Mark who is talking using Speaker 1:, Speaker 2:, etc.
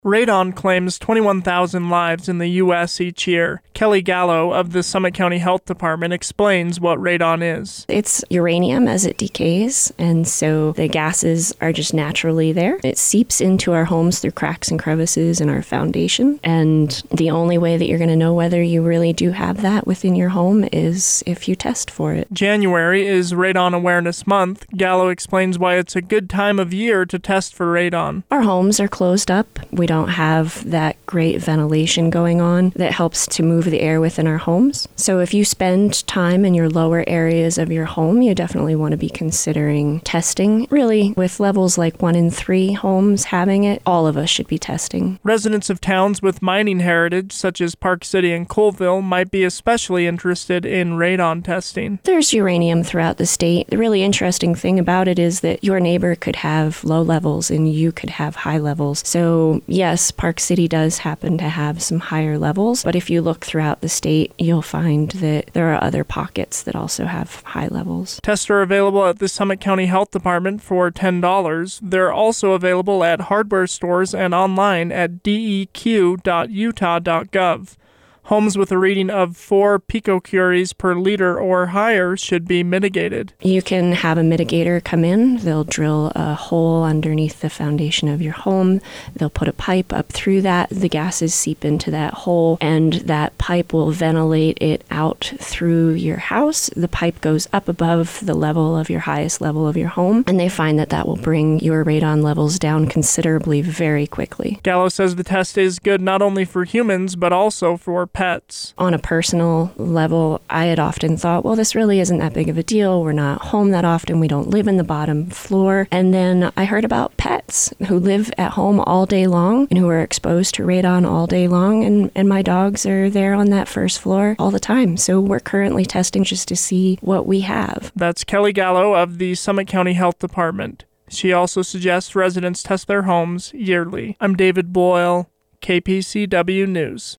Speaker 1: Radon claims 21,000 lives in the U.S. each year. Kelly Gallo of the Summit County Health Department explains what radon is.
Speaker 2: It's uranium as it decays, and so the gases are just naturally there. It seeps into our homes through cracks and crevices in our foundation, and the only way that you're going to know whether you really do have that within your home is if you test for it.
Speaker 1: January is Radon Awareness Month. Gallo explains why it's a good time of year to test for radon.
Speaker 2: Our homes are closed up. We don't have that great ventilation going on that helps to move the air within our homes. So if you spend time in your lower areas of your home, you definitely want to be considering testing. Really, with levels like 1 in 3 homes having it, all of us should be testing.
Speaker 1: Residents of towns with mining heritage, such as Park City and Colville, might be especially interested in radon testing.
Speaker 2: There's uranium throughout the state. The really interesting thing about it is that your neighbor could have low levels and you could have high levels. So yes, Park City does happen to have some higher levels, but if you look throughout the state, you'll find that there are other pockets that also have high levels.
Speaker 1: Tests are available at the Summit County Health Department for $10. They're also available at hardware stores and online at deq.utah.gov. Homes with a reading of 4 picocuries per liter or higher should be mitigated.
Speaker 2: You can have a mitigator come in. They'll drill a hole underneath the foundation of your home. They'll put a pipe up through that. The gases seep into that hole, and that pipe will ventilate it out through your house. The pipe goes up above the level of your highest level of your home, and they find that that will bring your radon levels down considerably very quickly.
Speaker 1: Gallo says the test is good not only for humans, but also for pets.
Speaker 2: On a personal level, I had often thought, well, this really isn't that big of a deal. We're not home that often. We don't live in the bottom floor. And then I heard about pets who live at home all day long and who are exposed to radon all day long. And my dogs are there on that first floor all the time. So we're currently testing just to see what we have.
Speaker 1: That's Kelly Gallo of the Summit County Health Department. She also suggests residents test their homes yearly. I'm David Boyle, KPCW News.